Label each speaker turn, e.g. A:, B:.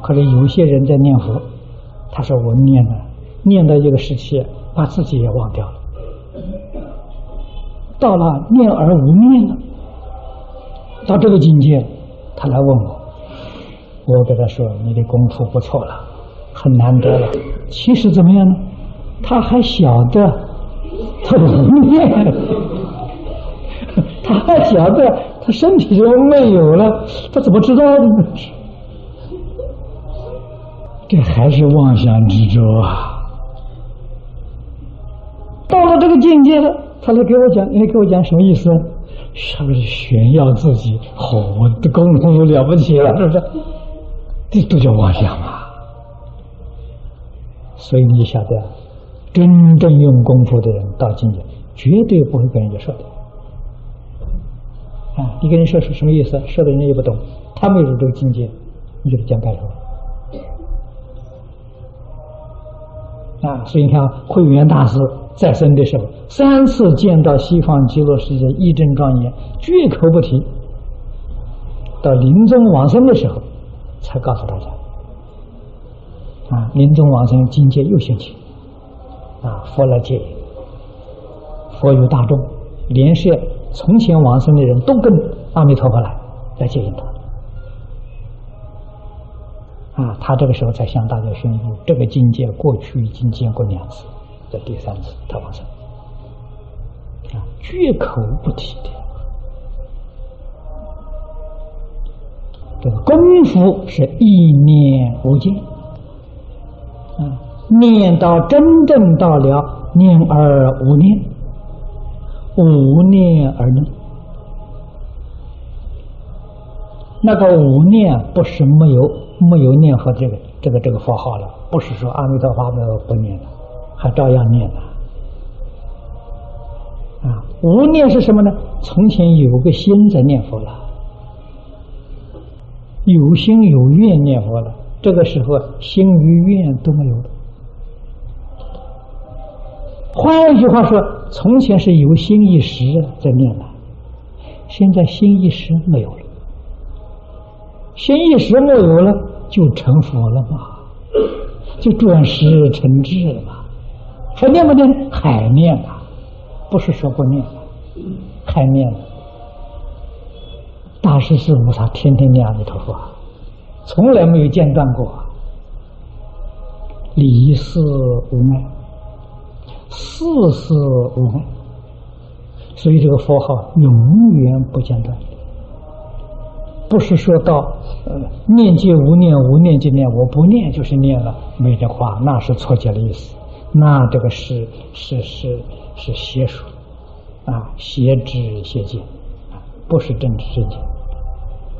A: 可是有些人在念佛，他说我念到一个时期，把自己也忘掉了，到了念而无念了，到这个境界，他来问我，我给他说你的功夫不错了，很难得了。其实怎么样呢？他还晓得他无念，他还晓得他身体中没有了，他怎么知道呢？这还是妄想执着啊！到了这个境界了，他来给我讲，你给我讲什么意思？是不是炫耀自己？我的功夫了不起了，是不是？这都叫妄想嘛！所以你晓得，真正用功夫的人到境界，绝对不会跟人家说的。你跟人说是什么意思？说的人家也不懂，他没有这个境界，你给他讲干什么？所以你看，慧远大师在生的时候，3次见到西方极乐世界义正庄严，绝口不提。到临终往生的时候，才告诉大家。临终往生境界又兴起，佛来接引，佛有大众，连是从前往生的人都跟阿弥陀佛来接引他。他这个时候才向大家宣布，这个境界过去已经见过2次，这第3次他往生，绝口不提的。这个功夫是意念无间，念到真正到了念而无念，无念而念。那个无念不是没有念佛这个佛号了，不是说阿弥陀佛不念了，还照样念了。无念是什么呢？从前有个心在念佛了，有心有愿念佛了，这个时候心与愿都没有了。换一句话说，从前是有心一时在念了，现在心一时没有了。心一时没有了，就成佛了嘛，就转识成智了嘛。还念不念？还念了，不是说不念了，还念了。大师师父他天天念阿弥陀佛，从来没有间断过。离世无碍，事事无碍，所以这个佛号永远不间断。不是说到念即无念，无念即念，我不念就是念了，没这话，那是错解的意思，那这个是邪术邪知邪见，不是正知正见。